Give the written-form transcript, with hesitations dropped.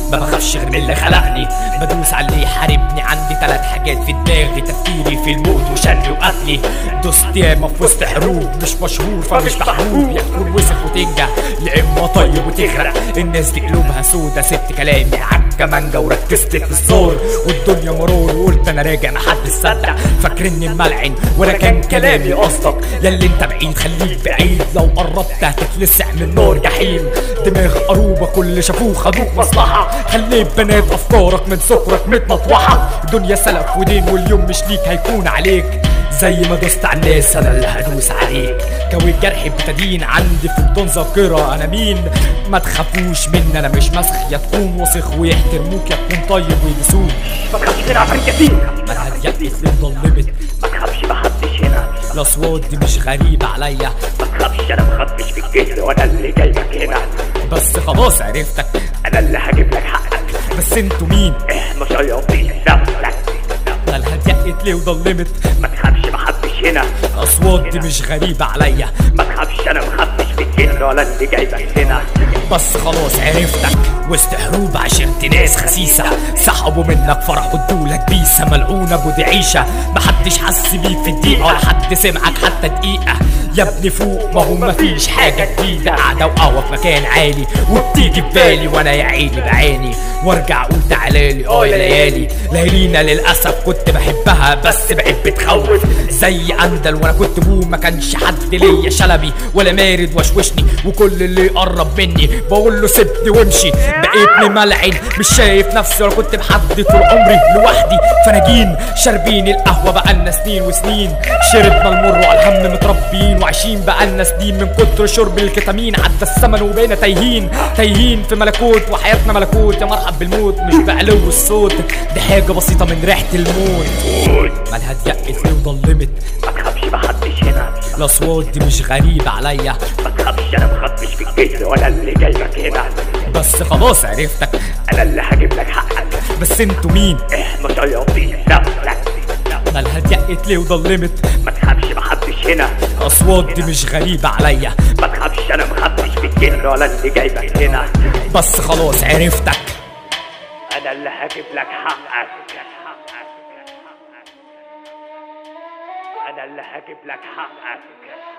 ما بخافش غير من اللي خلقني، بدوس على اللي يحاربني. عندي 3 حاجات في دماغي، تفكيري في الموت وشري وقتلي. دوست ياما في وسط حروب، مش مشهور فمش محبوب. يا تكون وسخ وتنجح يا اما طيب وتغرق. الناس دي قلوبها سودا، سبت كلامي عالكمانجة وركزت في الزور والدنيا مرور. وقلت انا راجع محدش صدق، فاكرني الملعن ولا كان كلامي قصدك. ياللي انت بعيد خليك بعيد، لو قربت هتتلسع من نار جحيم. دماغ قروبة كل شافوه خدوك مصلحة، خليت بنات افكارك من سكرك متمطوحة. الدنيا سلف ودين واليوم مش ليك هيكون عليك. زي ما دوست على الناس انا اللي هدوس عليك. كوي الجرح بتدين، عندي في بدون ذاكرة انا مين. ما تخافوش مني انا مش مسخ، يا تكون وسخ ويحترموك يا تكون طيب ويدسوك. ما تخافش غير عفريت يتيم، ما هتيأس ليه ضلمت. ما تخافش محدش هنا، الاصوات دي مش غريبة عليا. ما تخافش انا مخبش في الجسر وانا اللي جايبك هنا. بس خلاص عرفتك، انا اللي هجيب لك حقك. بس انتوا مين؟ احنا شياطين الزمن. مالها اتيأت ليه وضلمت. ما تخافش محدش هنا، الاصوات دي مش غريبة عليا. ما تخافش انا مخبش في الجسر ولا اللي جايبك هنا. بس خلاص عرفتك، وسط حروب عشرت ناس خسيسة. سحبوا منك فرح وادولك بيسة ملعونة ابو دعيشة. محدش حس بيك في الدقيقة ولا حد سمعك حتى دقيقة. يا ابني فوق ما هو مفيش حاجة جديدة، قاعدة وقهوة في مكان عالي وبتيجي ببالي وانا يا عيني بعاني. وارجع اقول تعالالي يا ليالي. ليالينا للاسف كنت بحبها بس بقيت بتخوف. زي اندل وانا كنت بوم، ما كانش حد ليا شلبي ولا مارد وشوشني. وكل اللي يقرب مني بقول له سيبني وامشي. بقيتني ملعن مش شايف نفسي ولا كنت بحد طول عمري لوحدي. فناجين شاربين القهوة بقالنا سنين وسنين. شربنا المر وعلى الهم متربيين، وعايشين بقالنا سنين من كتر شرب الكتامين. عدى الزمن وبقينا تايهين تايهين في ملكوت، وحياتنا ملكوت. يا مرحب بالموت مش بعلو الصوت، دي حاجة بسيطة من ريحة الموت. مالها اتيأت ليه وضلمت. ما تخافش محدش هنا، الاصوات دي مش غريبة عليا. ما تخافش انا مخبش في الجسر ولا اللي جايبك هنا. بس خلاص عرفتك، انا اللي هجيب لك حقك. بس انتوا مين؟ احنا شياطين الزمن. مالها اتيأت ليه وضلمت. ما تخافش محدش هنا، الاصوات دي مش غريبة عليا. ما تخافش انا مخبش في الجسر ولا اللي جايبك هنا. بس خلاص عرفتك، انا اللي هجيب لك حقك. انا اللي هجيب لك حقك.